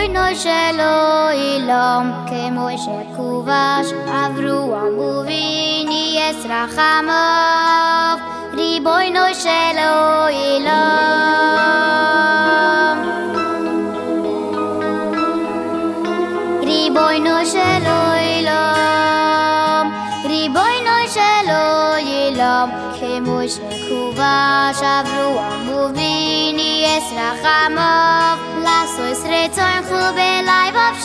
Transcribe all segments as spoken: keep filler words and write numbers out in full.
ריבונו של עולם, כמו שכובש אברהם וביניאס רחמיו, ריבונו של עולם, ריבונו של עולם, ריבונו של עולם, כמו שכובש אברהם וביניאס רחמיו, לעשות רצונך בלבב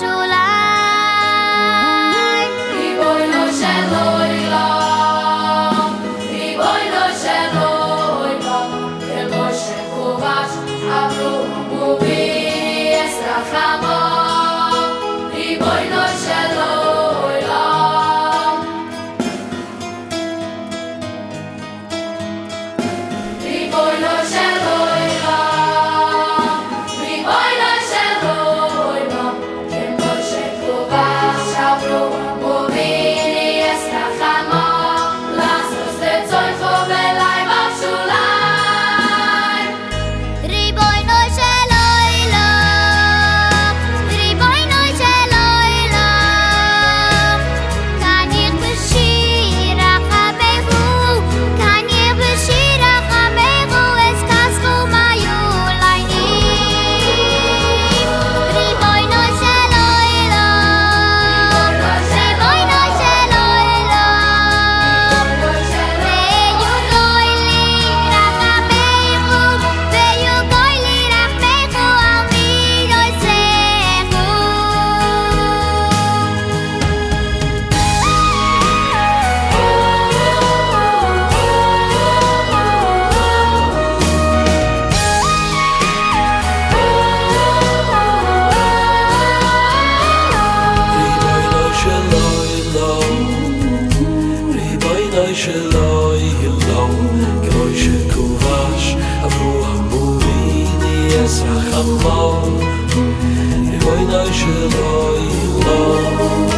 שוליים. ריבונו של עולם, ריבונו של עולם, כמו שכובש אברהם וביניאס רחמיו, ריבונו של עולם, ריבונו של שלא ילום, כמו שכובש אברהם וביניאס רחמיו, ריבונו שלא ילום,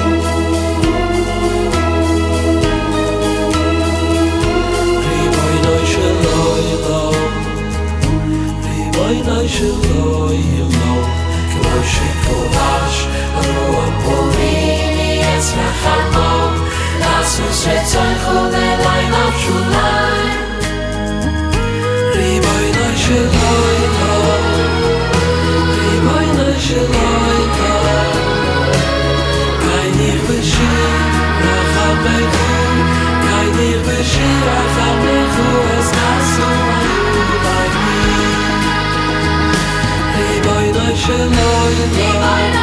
ריבונו שלא ילום, ריבונו שלא ילום, כמו שכובש אברהם וביניאס רחמיו, לעשות רצונך בלבב שוליים. ריבונו של עולם, ריבונו של עולם, kein ich בשיר רחמך, kein ich בשיר רחמך, אז תעשו עליי. ריבונו של עולם,